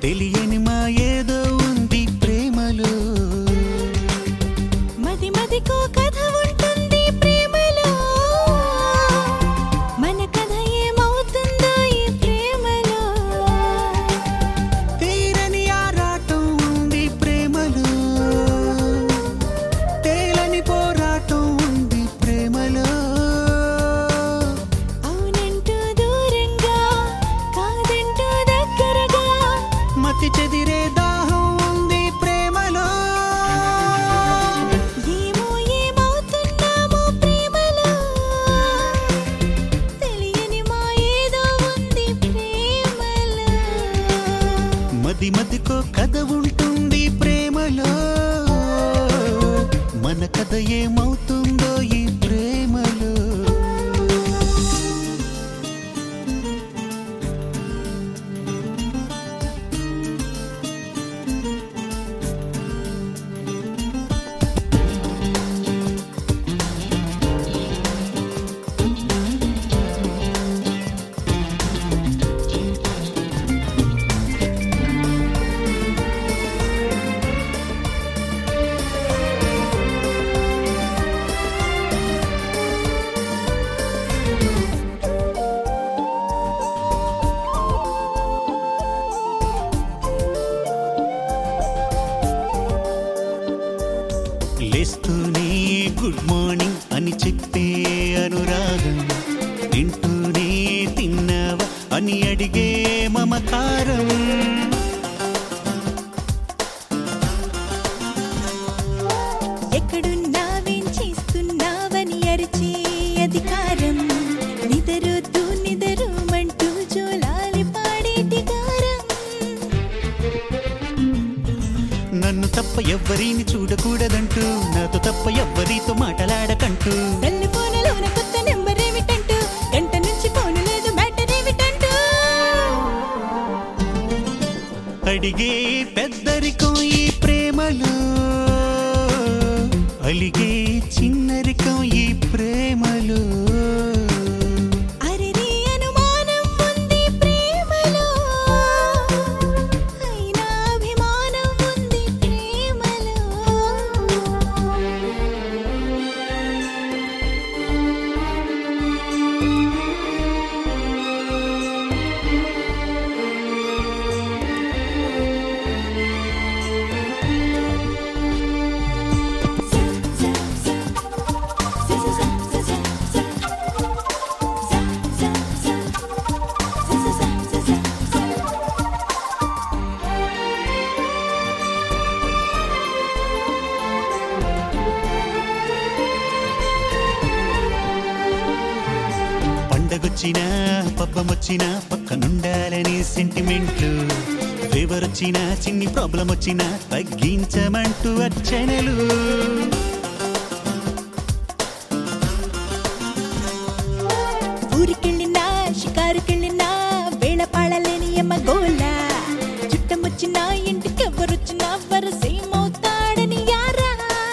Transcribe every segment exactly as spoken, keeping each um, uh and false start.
తెలియని మా ఏదో ఉంది ప్రేమలో మది మదికో కథ ఉంటుంది ప్రేమలో మన కథ ఏమవుతుందో ఈ ప్రేమలో తీరని ఆరాటం ఉంది ప్రేమలో తేలని పోరాటం ఉంది ప్రేమలో అవునంటూ దూరంగా కాదంటూ దగ్గరగా మతి చెదిరే దాహం ఉంది ప్రేమలో ఏమో ఏమవుతున్నామో ప్రేమలో తెలియని మా ఏదో ఉంది ప్రేమలో మది మదికో కథ ఉంటుంది ప్రేమలో మన కథ ఏమవుతుందో ఈ ప్రేమలో లేస్తూనే గుడ్ మార్నింగ్ అని చెప్పే అనురాగం తింటూనే తిన్నావా అని అడిగే మమకారం ఎక్కడున్నావేం చేస్తున్నావని అరిచే అధికారం నిదరొద్దు నిదరుమంటూ జోలాలి పాడేటి గారం నన్ను తప్ప ఎవ్వరిని చూడకూడదంటూ నాతో తప్ప ఎవ్వరితో మాటలాడకంటూ సెల్ ఫోనులోన కొత్త నెంబర్ ఏమిటంటూ గంట నుంచి ఫోను లేదు మ్యాటర్ ఏమిటంటూ అడిగే పెద్దరికం ఈ ప్రేమలో అలిగే చిన్నరికం ఈ ప్రేమలో అరిరి అనుమానం ఉంది ప్రేమలో అయినా అభిమానం ఉంది ప్రేమలో పండగొచ్చినా పబ్బమొచ్చినా పక్కనుండాలని సెంటిమెంట్లు ఫేవర్ వచ్చినా చిన్ని ప్రాబ్లం వచ్చినా తగ్గించమంటూ అర్చనలు ఊరికెళ్ళినా షికారుకెళ్ళినా వేళ పాడలేని ఎమ్మ గోల చుట్టమొచ్చినా ఇంటికెవ్వరొచ్చినా వరసేమవుతాడని యారా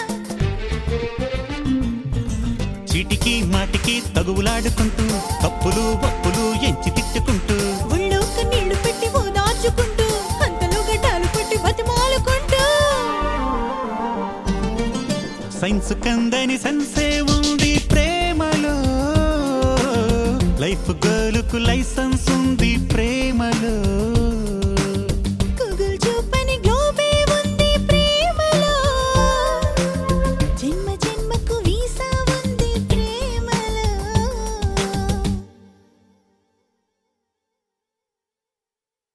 చీటికి మాటికి తగువులాడుకుంటూ తప్పులు ఒప్పులు ఎంచి తిట్టుకుంటూ ఒళ్ళోక నీళ్లు పెట్టి ఓదార్చుకుంటూ అంతలో గడ్డాలు పెట్టి బతిమాలుకుంటూ సైన్స్ కందని సెన్సే ఉంది ప్రేమలో లైఫ్ గర్లుకు లైసెన్స్